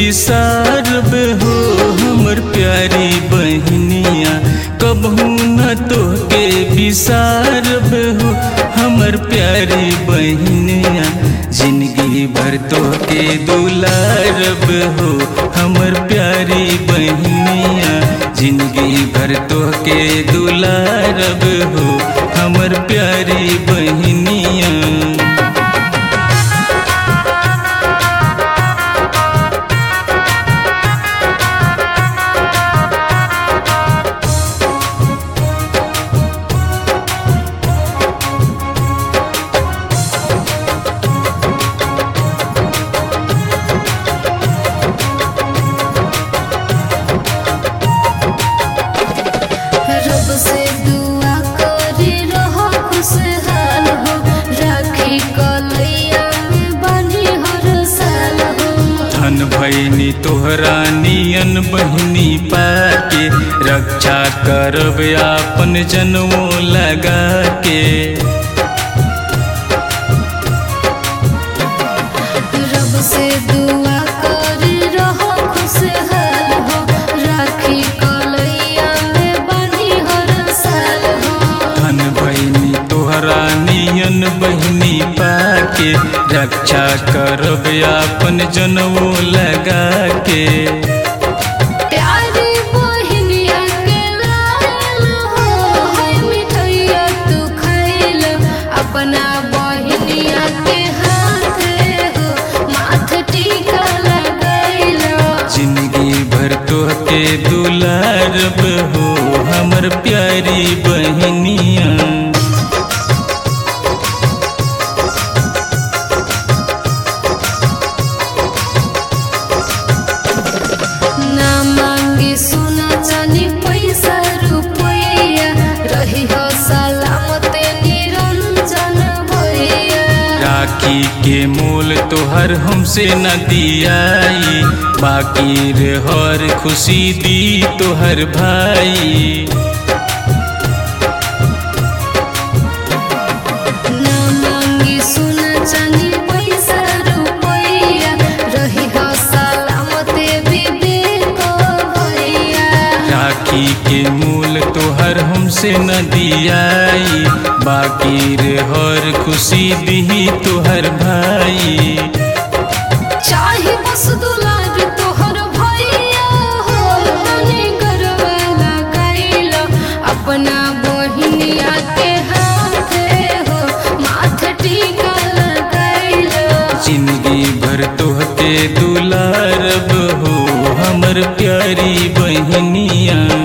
बिसारब हो हमर प्यारी बहनिया, कबहू न तोहके बिसारब हो हमर प्यारी बहनिया। जिंदगी भर तोहके दुलारब हो हमर प्यारी बहनिया, जिंदगी भर तोहके दुलारब हो हमर प्यारी बहनिया। से दुआ करे रहो खुशहाल हो, राखी कलैया में बानी हर साल हो। धन भैनी तोहरा नियन बहनी पाके, रक्षा करब आपन जनमो लगा के। रब से दुआ करे रहो खुशहाल हो, राखी कलैया में बानी हर साल हो। धन भैनी तोहरा नियन बहनी पाके, रक्षा करब आपन जनमो लगा के। प्यारी बहनिया के लाल हो, है मिठैया तू खैल अपना बहनिया के हाथ हो, माथ टीका लगैल। जिंदगी भर तोहके दुलारब हो हमर प्यारी बहनिया। ना मांगी सोना चांदी पैसा रुपैया, रही हो सलामत निरंजन भैया। राखी के मोल तोहर हमसे न दियाई, बाकी रे हर खुशी दी तोहर भाई। ना मांगी सोना चांदी पैसा रुपैया, रही हो सलामत विवेक भैया। राखी के मूल तोहर हमसे न दियाई, बाकी रे हर खुशी दी तोहर भाई। चाहे बस दुलार तोहर भैया हो, तनी करवा लगाइल अपना बहिनिया के हाथ हो, माथ टीका लगाइल। जिंदगी भर तोहके दुलारब हो हमर प्यारी बहनिया।